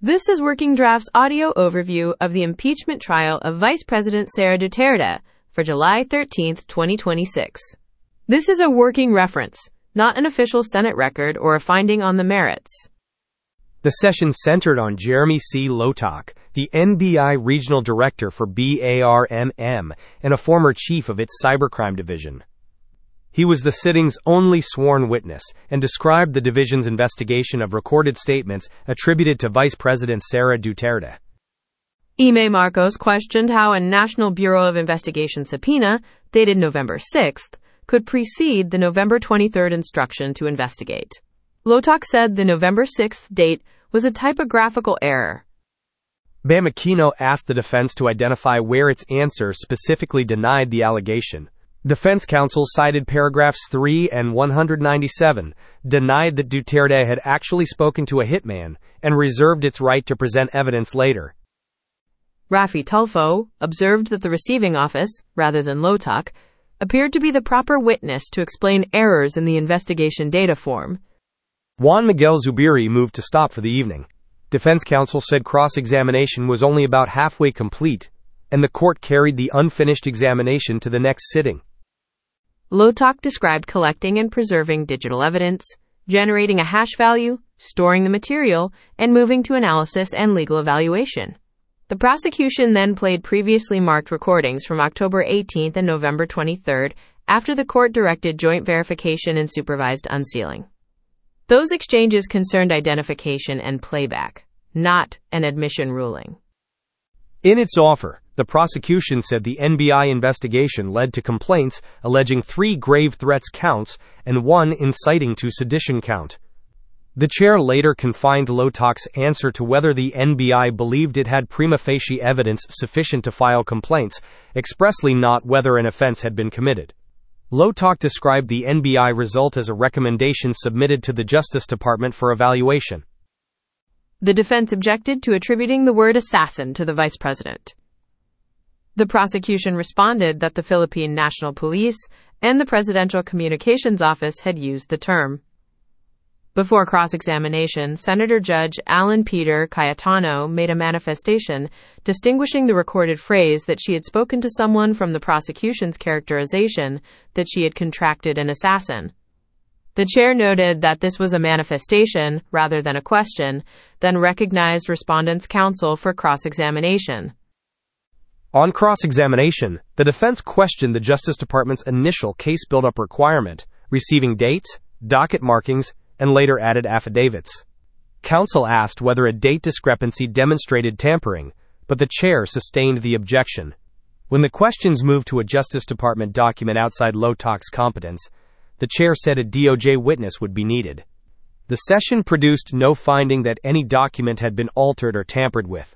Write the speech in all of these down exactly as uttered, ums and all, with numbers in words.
This is Working Draft's audio overview of the impeachment trial of Vice President Sara Duterte for July thirteenth, twenty twenty-six. This is a working reference, not an official Senate record or a finding on the merits. The session centered on Jeremy C. Lotok, the N B I regional director for B A R M M and a former chief of its cybercrime division. He was the sitting's only sworn witness and described the division's investigation of recorded statements attributed to Vice President Sara Duterte. Ime Marcos questioned how a National Bureau of Investigation subpoena, dated November sixth, could precede the November twenty-third instruction to investigate. Lotok said the November sixth date was a typographical error. Bam Aquino asked the defense to identify where its answer specifically denied the allegation. Defense counsel cited paragraphs three and one ninety-seven, denied that Duterte had actually spoken to a hitman, and reserved its right to present evidence later. Rafi Tulfo observed that the receiving office, rather than Lotok, appeared to be the proper witness to explain errors in the investigation data form. Juan Miguel Zubiri moved to stop for the evening. Defense counsel said cross-examination was only about halfway complete, and the court carried the unfinished examination to the next sitting. Lotok described collecting and preserving digital evidence, generating a hash value, storing the material, and moving to analysis and legal evaluation. The prosecution then played previously marked recordings from October eighteenth and November twenty-third after the court directed joint verification and supervised unsealing. Those exchanges concerned identification and playback, not an admission ruling. In its offer, the prosecution said the N B I investigation led to complaints alleging three grave threats counts and one inciting to sedition count. The chair later confined Lotok's answer to whether the N B I believed it had prima facie evidence sufficient to file complaints, expressly not whether an offense had been committed. Lotok described the N B I result as a recommendation submitted to the Justice Department for evaluation. The defense objected to attributing the word assassin to the vice president. The prosecution responded that the Philippine National Police and the Presidential Communications Office had used the term. Before cross-examination, Senator Judge Alan Peter Cayetano made a manifestation distinguishing the recorded phrase that she had spoken to someone from the prosecution's characterization that she had contracted an assassin. The chair noted that this was a manifestation rather than a question, then recognized respondents' counsel for cross-examination. On cross-examination, the defense questioned the Justice Department's initial case build-up requirement, receiving dates, docket markings, and later added affidavits. Counsel asked whether a date discrepancy demonstrated tampering, but the chair sustained the objection. When the questions moved to a Justice Department document outside Lotok's competence, the chair said a D O J witness would be needed. The session produced no finding that any document had been altered or tampered with.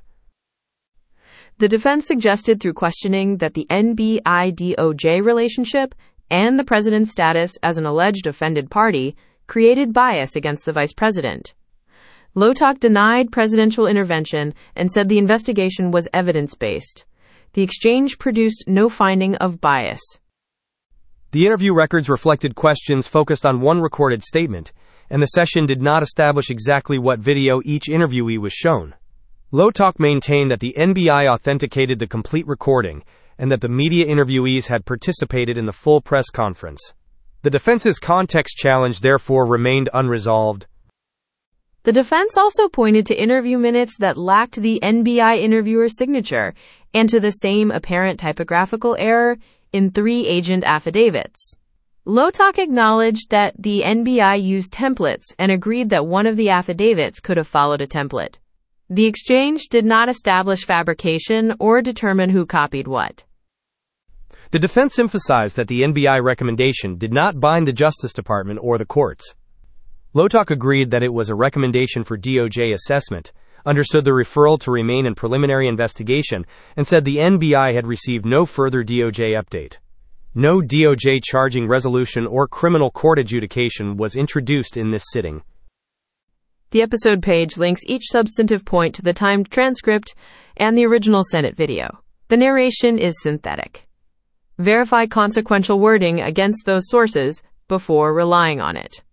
The defense suggested through questioning that the N B I-D O J relationship and the president's status as an alleged offended party created bias against the vice president. Lotok denied presidential intervention and said the investigation was evidence-based. The exchange produced no finding of bias. The interview records reflected questions focused on one recorded statement, and the session did not establish exactly what video each interviewee was shown. Lotok maintained that the N B I authenticated the complete recording and that the media interviewees had participated in the full press conference. The defense's context challenge therefore remained unresolved. The defense also pointed to interview minutes that lacked the N B I interviewer's signature and to the same apparent typographical error in three agent affidavits. Lotok acknowledged that the N B I used templates and agreed that one of the affidavits could have followed a template. The exchange did not establish fabrication or determine who copied what. The defense emphasized that the N B I recommendation did not bind the Justice Department or the courts. Lotok agreed that it was a recommendation for D O J assessment, understood the referral to remain in preliminary investigation, and said the N B I had received no further D O J update. No D O J charging resolution or criminal court adjudication was introduced in this sitting. The episode page links each substantive point to the timed transcript and the original Senate video. The narration is synthetic. Verify consequential wording against those sources before relying on it.